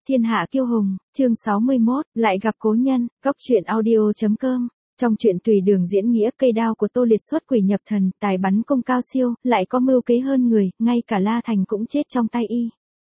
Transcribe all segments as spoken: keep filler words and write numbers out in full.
Thiên hạ kiêu hùng, chương sáu mươi mốt, lại gặp cố nhân, góc truyện audio chấm com. Trong truyện Tùy Đường diễn nghĩa, cây đao của Tô Liệt xuất quỷ nhập thần, tài bắn cung cao siêu, lại có mưu kế hơn người, ngay cả La Thành cũng chết trong tay y.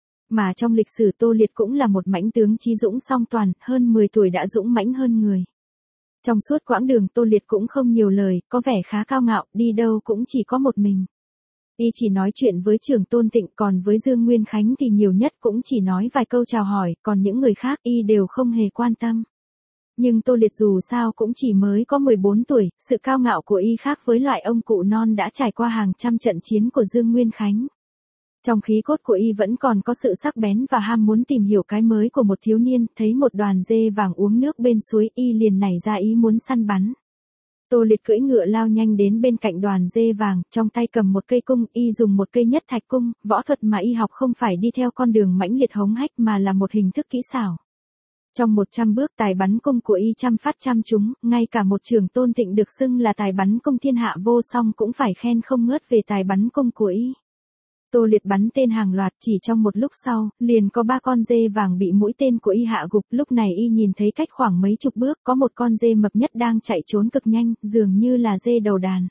Mà trong lịch sử Tô Liệt cũng là một mãnh tướng chí dũng song toàn, hơn mười tuổi đã dũng mãnh hơn người. Trong suốt quãng đường Tô Liệt cũng không nhiều lời, có vẻ khá cao ngạo, đi đâu cũng chỉ có một mình. Y chỉ nói chuyện với Trường Tôn Tịnh, còn với Dương Nguyên Khánh thì nhiều nhất cũng chỉ nói vài câu chào hỏi, còn những người khác y đều không hề quan tâm. Nhưng Tô Liệt dù sao cũng chỉ mới có mười bốn tuổi, sự cao ngạo của y khác với loại ông cụ non đã trải qua hàng trăm trận chiến của Dương Nguyên Khánh. Trong khí cốt của y vẫn còn có sự sắc bén và ham muốn tìm hiểu cái mới của một thiếu niên, thấy một đoàn dê vàng uống nước bên suối y liền nảy ra ý muốn săn bắn. Tô Liệt cưỡi ngựa lao nhanh đến bên cạnh đoàn dê vàng, trong tay cầm một cây cung, y dùng một cây nhất thạch cung, võ thuật mà y học không phải đi theo con đường mãnh liệt hống hách mà là một hình thức kỹ xảo. Trong một trăm bước tài bắn cung của y trăm phát trăm trúng, ngay cả một Trường Tôn Tịnh được xưng là tài bắn cung thiên hạ vô song cũng phải khen không ngớt về tài bắn cung của y. Tô Liệt bắn tên hàng loạt, chỉ trong một lúc sau, liền có ba con dê vàng bị mũi tên của y hạ gục. Lúc này y nhìn thấy cách khoảng mấy chục bước có một con dê mập nhất đang chạy trốn cực nhanh, dường như là dê đầu đàn.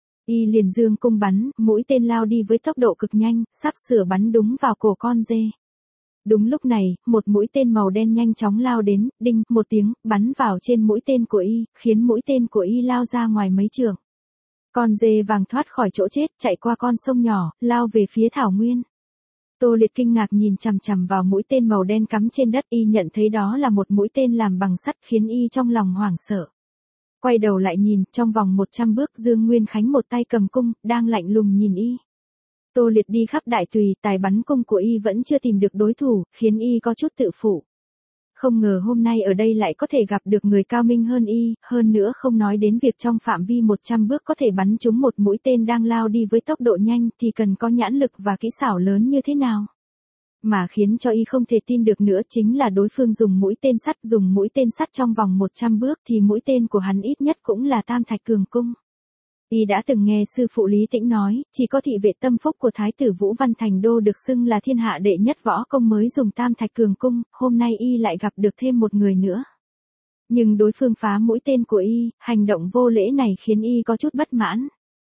Y liền dương cung bắn, mũi tên lao đi với tốc độ cực nhanh, sắp sửa bắn đúng vào cổ con dê. Đúng lúc này, một mũi tên màu đen nhanh chóng lao đến, đinh, một tiếng, bắn vào trên mũi tên của y, khiến mũi tên của y lao ra ngoài mấy trượng. Con dê vàng thoát khỏi chỗ chết, chạy qua con sông nhỏ, lao về phía thảo nguyên. Tô Liệt kinh ngạc nhìn chằm chằm vào mũi tên màu đen cắm trên đất, y nhận thấy đó là một mũi tên làm bằng sắt, khiến y trong lòng hoảng sợ. Quay đầu lại nhìn, trong vòng một trăm bước Dương Nguyên Khánh một tay cầm cung, đang lạnh lùng nhìn y. Tô Liệt đi khắp đại tùy, tài bắn cung của y vẫn chưa tìm được đối thủ, khiến y có chút tự phụ. Không ngờ hôm nay ở đây lại có thể gặp được người cao minh hơn y, hơn nữa không nói đến việc trong phạm vi một trăm bước có thể bắn trúng một mũi tên đang lao đi với tốc độ nhanh thì cần có nhãn lực và kỹ xảo lớn như thế nào. Mà khiến cho y không thể tin được nữa chính là đối phương dùng mũi tên sắt, dùng mũi tên sắt trong vòng một trăm bước thì mũi tên của hắn ít nhất cũng là tam thạch cường cung. Y đã từng nghe sư phụ Lý Tĩnh nói, chỉ có thị vệ Tâm Phúc của Thái tử Vũ Văn Thành Đô được xưng là thiên hạ đệ nhất võ công mới dùng tam thạch cường cung, hôm nay y lại gặp được thêm một người nữa. Nhưng đối phương phá mũi tên của y, hành động vô lễ này khiến y có chút bất mãn.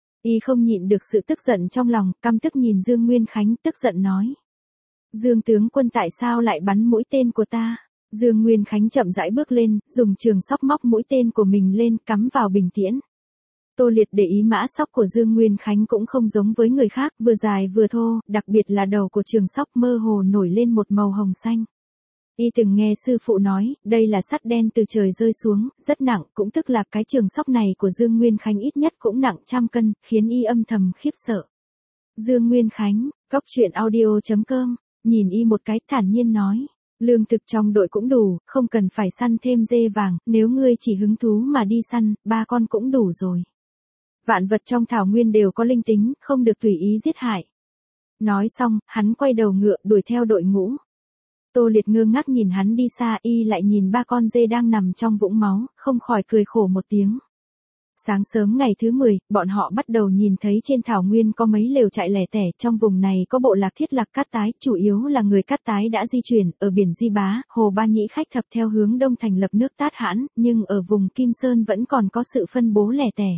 Y không nhịn được sự tức giận trong lòng, căm tức nhìn Dương Nguyên Khánh, tức giận nói. Dương tướng quân tại sao lại bắn mũi tên của ta? Dương Nguyên Khánh chậm rãi bước lên, dùng trường sóc móc mũi tên của mình lên, cắm vào bình tiễn. Tô Liệt để ý mã sóc của Dương Nguyên Khánh cũng không giống với người khác, vừa dài vừa thô, đặc biệt là đầu của trường sóc mơ hồ nổi lên một màu hồng xanh. Y từng nghe sư phụ nói, đây là sắt đen từ trời rơi xuống, rất nặng, cũng tức là cái trường sóc này của Dương Nguyên Khánh ít nhất cũng nặng trăm cân, khiến y âm thầm khiếp sợ. Dương Nguyên Khánh, góc truyện audio chấm com, nhìn y một cái, thản nhiên nói. Lương thực trong đội cũng đủ, không cần phải săn thêm dê vàng, nếu ngươi chỉ hứng thú mà đi săn, ba con cũng đủ rồi. Vạn vật trong thảo nguyên đều có linh tính, không được tùy ý giết hại. Nói xong, hắn quay đầu ngựa đuổi theo đội ngũ. Tô Liệt ngơ ngác nhìn hắn đi xa, y lại nhìn ba con dê đang nằm trong vũng máu, không khỏi cười khổ một tiếng. Sáng sớm ngày thứ mười, bọn họ bắt đầu nhìn thấy trên thảo nguyên có mấy lều trại lẻ tẻ, trong vùng này có bộ lạc thiết lạc Cát Tái, chủ yếu là người Cát Tái đã di chuyển, ở biển Di Bá, Hồ Ba Nhĩ khách thập theo hướng đông thành lập nước Tát Hãn, nhưng ở vùng Kim Sơn vẫn còn có sự phân bố lẻ tẻ.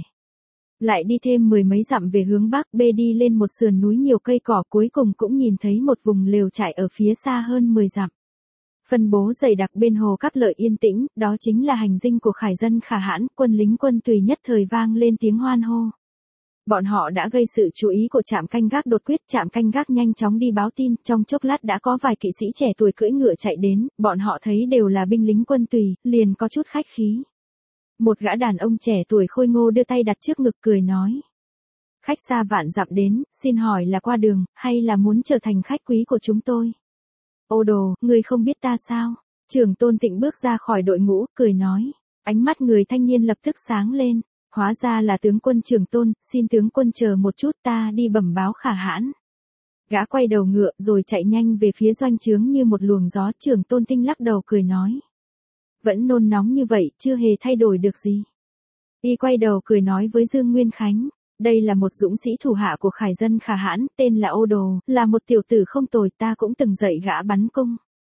Lại đi thêm mười mấy dặm về hướng bắc, bê đi lên một sườn núi nhiều cây cỏ, cuối cùng cũng nhìn thấy một vùng lều trại ở phía xa hơn mười dặm. Phân bố dày đặc bên hồ Cát Lợi yên tĩnh, đó chính là hành dinh của khải dân Khả Hãn, quân lính quân tùy nhất thời vang lên tiếng hoan hô. Bọn họ đã gây sự chú ý của trạm canh gác đột quyết, trạm canh gác nhanh chóng đi báo tin, trong chốc lát đã có vài kỵ sĩ trẻ tuổi cưỡi ngựa chạy đến, bọn họ thấy đều là binh lính quân tùy, liền có chút khách khí. Một gã đàn ông trẻ tuổi khôi ngô đưa tay đặt trước ngực cười nói. Khách xa vạn dặm đến, xin hỏi là qua đường, hay là muốn trở thành khách quý của chúng tôi? Ô đồ, người không biết ta sao? Trường Tôn Tịnh bước ra khỏi đội ngũ, cười nói. Ánh mắt người thanh niên lập tức sáng lên. Hóa ra là tướng quân Trường Tôn, xin tướng quân chờ một chút, ta đi bẩm báo Khả Hãn. Gã quay đầu ngựa rồi chạy nhanh về phía doanh trướng như một luồng gió. Trường Tôn Tinh lắc đầu cười nói. Vẫn nôn nóng như vậy, chưa hề thay đổi được gì. Y quay đầu cười nói với Dương Nguyên Khánh. Đây là một dũng sĩ thủ hạ của khải dân Khả Hãn, tên là Ô Đồ, là một tiểu tử không tồi, ta cũng từng dạy gã bắn cung.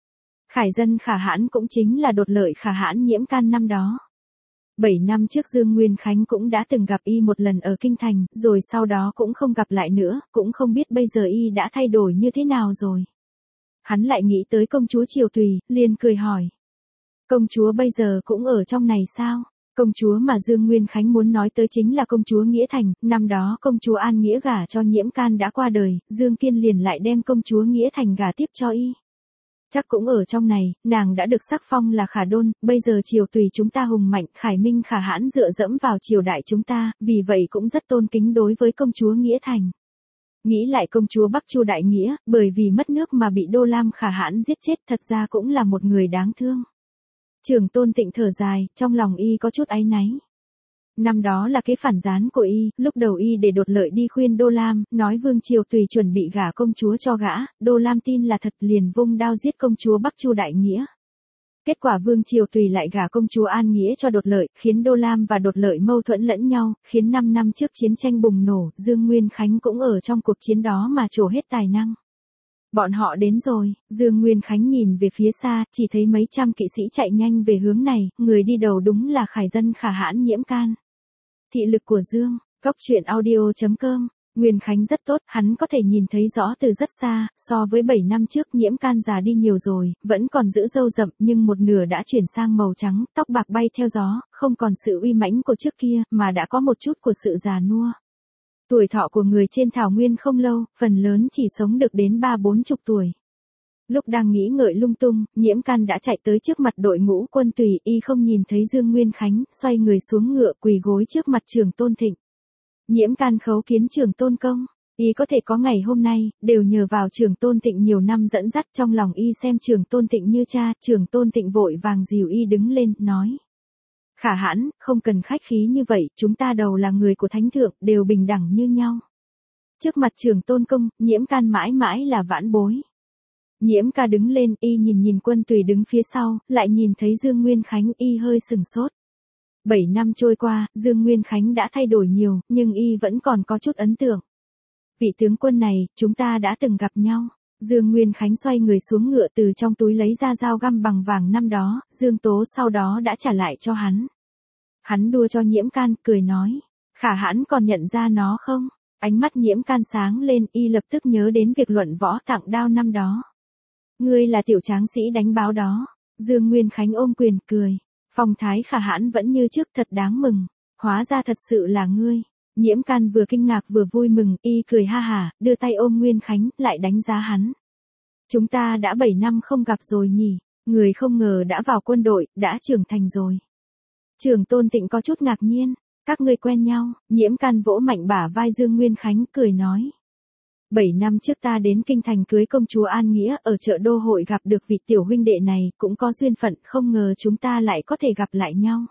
Khải Dân Khả Hãn cũng chính là đột lợi Khả Hãn Nhiễm Can năm đó. Bảy năm trước Dương Nguyên Khánh cũng đã từng gặp y một lần ở Kinh Thành, rồi sau đó cũng không gặp lại nữa, cũng không biết bây giờ y đã thay đổi như thế nào rồi. Hắn lại nghĩ tới công chúa Triều Tùy, liền cười hỏi. Công chúa bây giờ cũng ở trong này sao? Công chúa mà Dương Nguyên Khánh muốn nói tới chính là công chúa Nghĩa Thành, năm đó công chúa An Nghĩa gả cho Nhiễm Can đã qua đời, Dương Kiên liền lại đem công chúa Nghĩa Thành gả tiếp cho y. Chắc cũng ở trong này, nàng đã được sắc phong là Khả Đôn, bây giờ Triều Tùy chúng ta hùng mạnh, Khải Minh Khả Hãn dựa dẫm vào triều đại chúng ta, vì vậy cũng rất tôn kính đối với công chúa Nghĩa Thành. Nghĩ lại công chúa Bắc Chu Đại Nghĩa, bởi vì mất nước mà bị Đô Lam Khả Hãn giết chết, thật ra cũng là một người đáng thương. Trường Tôn Tịnh thở dài, trong lòng y có chút áy náy. Năm đó là cái phản gián của y, lúc đầu y để đột lợi đi khuyên Đô Lam, nói Vương Triều Tùy chuẩn bị gả công chúa cho gã, Đô Lam tin là thật liền vung đao giết công chúa Bắc Chu Đại Nghĩa. Kết quả Vương Triều Tùy lại gả công chúa An Nghĩa cho đột lợi, khiến Đô Lam và đột lợi mâu thuẫn lẫn nhau, khiến năm năm trước chiến tranh bùng nổ, Dương Nguyên Khánh cũng ở trong cuộc chiến đó mà trổ hết tài năng. Bọn họ đến rồi, Dương Nguyên Khánh nhìn về phía xa, chỉ thấy mấy trăm kỵ sĩ chạy nhanh về hướng này, người đi đầu đúng là Khải Dân Khả Hãn Nhiễm Can. Thị lực của Dương, góc truyện audio chấm com, Nguyên Khánh rất tốt, hắn có thể nhìn thấy rõ từ rất xa, so với bảy năm trước Nhiễm Can già đi nhiều rồi, vẫn còn giữ râu rậm nhưng một nửa đã chuyển sang màu trắng, tóc bạc bay theo gió, không còn sự uy mãnh của trước kia, mà đã có một chút của sự già nua. Tuổi thọ của người trên thảo nguyên không lâu, phần lớn chỉ sống được đến ba bốn chục tuổi. Lúc đang nghĩ ngợi lung tung, Nhiễm Can đã chạy tới trước mặt đội ngũ quân Tùy, y không nhìn thấy Dương Nguyên Khánh, xoay người xuống ngựa quỳ gối trước mặt Trường Tôn Thịnh. Nhiễm Can khấu kiến Trường Tôn công, y có thể có ngày hôm nay, đều nhờ vào Trường Tôn Thịnh nhiều năm dẫn dắt, trong lòng y xem Trường Tôn Thịnh như cha, Trường Tôn Thịnh vội vàng dìu y đứng lên, nói. Khả Hãn, không cần khách khí như vậy, chúng ta đầu là người của Thánh Thượng, đều bình đẳng như nhau. Trước mặt Trường Tôn công, Nhiễm Can mãi mãi là vãn bối. Nhiễm Ca đứng lên, y nhìn nhìn quân Tùy đứng phía sau, lại nhìn thấy Dương Nguyên Khánh, y hơi sừng sốt. Bảy năm trôi qua, Dương Nguyên Khánh đã thay đổi nhiều, nhưng y vẫn còn có chút ấn tượng. Vị tướng quân này, chúng ta đã từng gặp nhau. Dương Nguyên Khánh xoay người xuống ngựa, từ trong túi lấy ra dao găm bằng vàng năm đó, Dương Tố sau đó đã trả lại cho hắn. Hắn đua cho Nhiễm Can, cười nói, Khả Hãn còn nhận ra nó không? Ánh mắt Nhiễm Can sáng lên, y lập tức nhớ đến việc luận võ tặng đao năm đó. Ngươi là tiểu tráng sĩ đánh báo đó. Dương Nguyên Khánh ôm quyền, cười. Phong thái Khả Hãn vẫn như trước, thật đáng mừng. Hóa ra thật sự là ngươi. Nhiễm Can vừa kinh ngạc vừa vui mừng, y cười ha hả, đưa tay ôm Nguyên Khánh, lại đánh giá hắn. Chúng ta đã bảy năm không gặp rồi nhỉ, người không ngờ đã vào quân đội, đã trưởng thành rồi. Trường Tôn Tịnh có chút ngạc nhiên, các ngươi quen nhau, Nhiễm Can vỗ mạnh bả vai Dương Nguyên Khánh, cười nói. Bảy năm trước ta đến Kinh Thành cưới công chúa An Nghĩa, ở chợ Đô Hội gặp được vị tiểu huynh đệ này, cũng có duyên phận, không ngờ chúng ta lại có thể gặp lại nhau.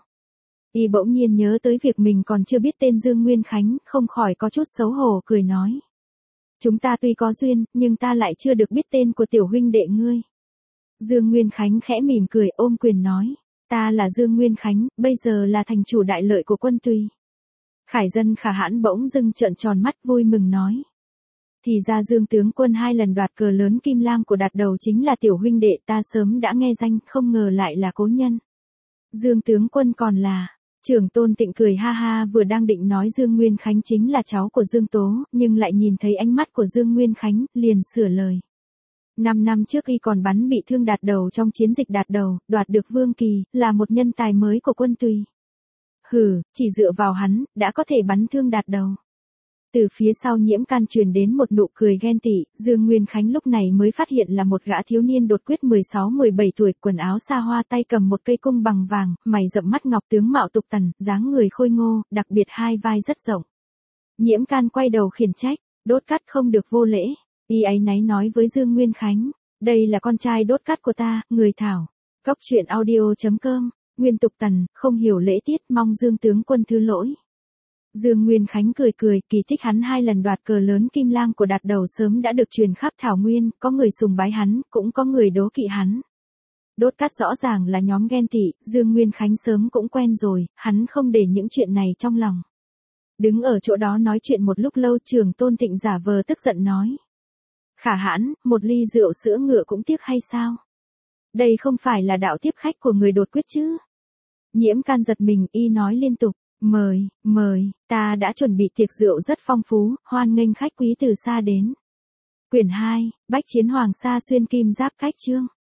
Y bỗng nhiên nhớ tới việc mình còn chưa biết tên Dương Nguyên Khánh, không khỏi có chút xấu hổ, cười nói. Chúng ta tuy có duyên, nhưng ta lại chưa được biết tên của tiểu huynh đệ ngươi. Dương Nguyên Khánh khẽ mỉm cười, ôm quyền nói. Ta là Dương Nguyên Khánh, bây giờ là thành chủ đại lợi của quân Tùy. Khải Dân Khả Hãn bỗng dưng trợn tròn mắt, vui mừng nói. Thì ra Dương tướng quân hai lần đoạt cờ lớn Kim Lang của Đạt Đầu chính là tiểu huynh đệ, ta sớm đã nghe danh, không ngờ lại là cố nhân. Dương tướng quân còn là. Trường Tôn Tịnh cười ha ha, vừa đang định nói Dương Nguyên Khánh chính là cháu của Dương Tố, nhưng lại nhìn thấy ánh mắt của Dương Nguyên Khánh, liền sửa lời. Năm năm trước y còn bắn bị thương Đạt Đầu trong chiến dịch Đạt Đầu, đoạt được Vương Kỳ, là một nhân tài mới của quân Tùy. Hừ, chỉ dựa vào hắn, đã có thể bắn thương Đạt Đầu. Từ phía sau Nhiễm Can truyền đến một nụ cười ghen tị, Dương Nguyên Khánh lúc này mới phát hiện là một gã thiếu niên đột quyết mười sáu mười bảy tuổi, quần áo xa hoa, tay cầm một cây cung bằng vàng, mày rậm mắt ngọc, tướng mạo tục tần, dáng người khôi ngô, đặc biệt hai vai rất rộng. Nhiễm Can quay đầu khiển trách, Đốt Cát không được vô lễ. Y áy náy nói với Dương Nguyên Khánh, đây là con trai Đốt Cát của ta, người thảo. Góc truyện audio chấm com, Nguyên tục tần, không hiểu lễ tiết, mong Dương tướng quân thứ lỗi. Dương Nguyên Khánh cười cười, kỳ tích hắn hai lần đoạt cờ lớn Kim Lang của Đạt Đầu sớm đã được truyền khắp thảo nguyên, có người sùng bái hắn, cũng có người đố kỵ hắn. Đốt Cát rõ ràng là nhóm ghen tị, Dương Nguyên Khánh sớm cũng quen rồi, hắn không để những chuyện này trong lòng. Đứng ở chỗ đó nói chuyện một lúc lâu, Trường Tôn Tịnh giả vờ tức giận nói. Khả Hãn, một ly rượu sữa ngựa cũng tiếc hay sao? Đây không phải là đạo tiếp khách của người đột quyết chứ? Nhiễm Can giật mình, y nói liên tục, mời, mời, ta đã chuẩn bị tiệc rượu rất phong phú, hoan nghênh khách quý từ xa đến. Quyển hai, Bách chiến Hoàng Sa xuyên kim giáp cách chương.